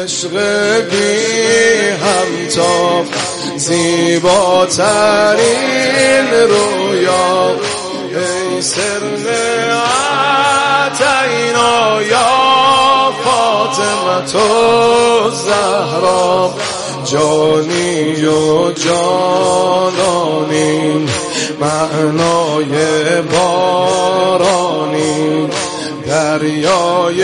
عشق بی همتا، زیباترین رویا. ای سر عطینا یا فاطمه الزهرا، جانی و جانانی، معنای بارانی، دریای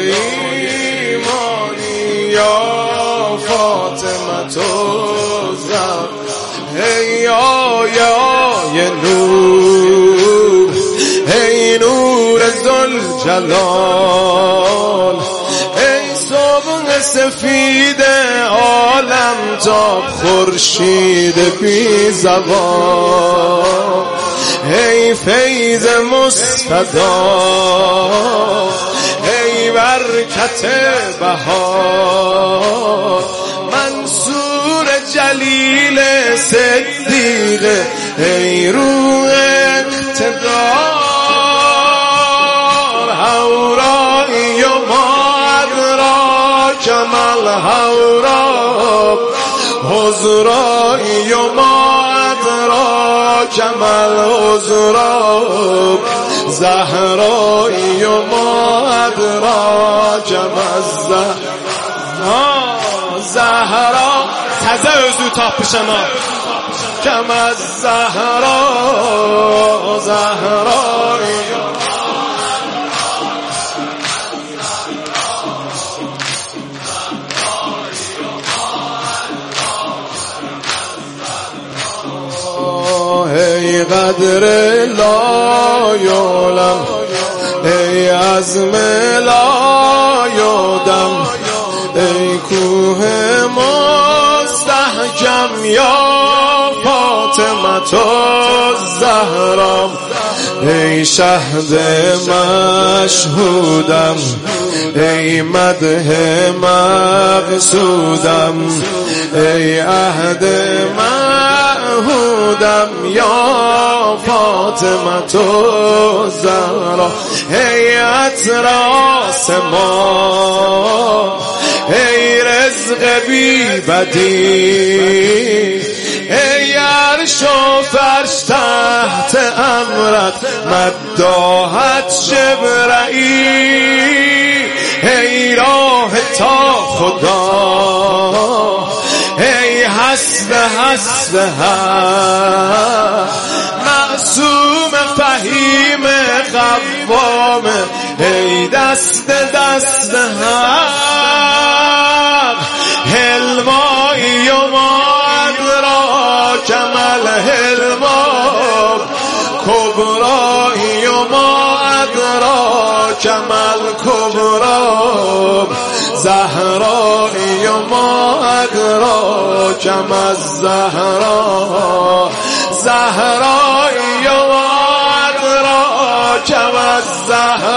ایمانی یا فاطمه الزهرا. ای آیای نور، ای نور ذوالجلال، ای صبح سفید عالم تا خورشید بی زوال، ای فیض مستدا، ای برکت بهار، منصور جلیل صدیق، ای روح اقتدار، هورایی و ما ادراک ما الهورا، حضرایی و ما ادراک ما الحضرا، زهرایی و ما ادراک ما الزهرا. زهرا تازه özü tapışana کم از زهرا، زهرایی ای قدر لا یعلم، ای عزم لا یعدم، ای کوه مستحکم یا فاطمه الزهرا، ای شهد مشهودم، ای مدح مقصودم، ای عهد معهودم یا فاطمه الزهرا، ای عطر آسمان، ای رزق بی بدیل، ای عرش و فرش تحت امرت، مداحت جبرئیل، ای راه تا خدا، ای حسب حسب معصوم فهیم قوام، ای دست دست حق، حلمایی و ما ادراک ما الحلما، کبرایی و ما ادراک ما الکبرا، زهرایی و ما ادراک ما الزهرا، زهرایی و ما ادراک ما الزهرا.